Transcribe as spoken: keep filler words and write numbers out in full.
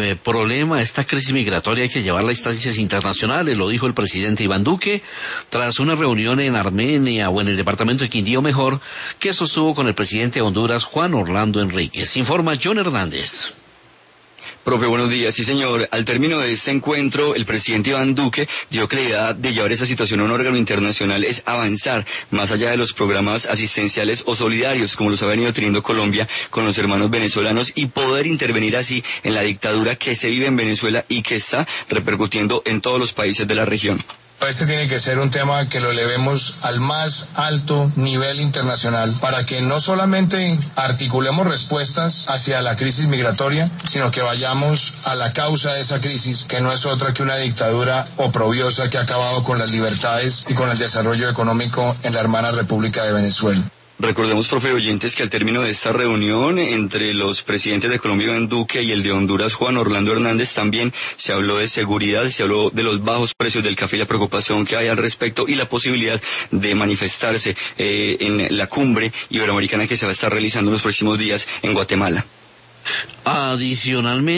grave problema, esta crisis migratoria hay que llevarla a instancias internacionales, lo dijo el presidente Iván Duque, tras una reunión en Armenia o en el departamento de Quindío mejor, que sostuvo con el presidente de Honduras, Juan Orlando Enríquez. Informa John Hernández. Profe, buenos días. Sí, señor. Al término de este encuentro, el presidente Iván Duque dio que la idea de llevar esa situación a un órgano internacional es avanzar más allá de los programas asistenciales o solidarios, como los ha venido teniendo Colombia con los hermanos venezolanos, y poder intervenir así en la dictadura que se vive en Venezuela y que está repercutiendo en todos los países de la región. Este tiene que ser un tema que lo elevemos al más alto nivel internacional para que no solamente articulemos respuestas hacia la crisis migratoria, sino que vayamos a la causa de esa crisis, que no es otra que una dictadura oprobiosa que ha acabado con las libertades y con el desarrollo económico en la hermana República de Venezuela. Recordemos, profe oyentes, que al término de esta reunión entre los presidentes de Colombia, Iván Duque, y el de Honduras, Juan Orlando Hernández, también se habló de seguridad, se habló de los bajos precios del café y la preocupación que hay al respecto y la posibilidad de manifestarse eh, en la cumbre iberoamericana que se va a estar realizando en los próximos días en Guatemala. Adicionalmente,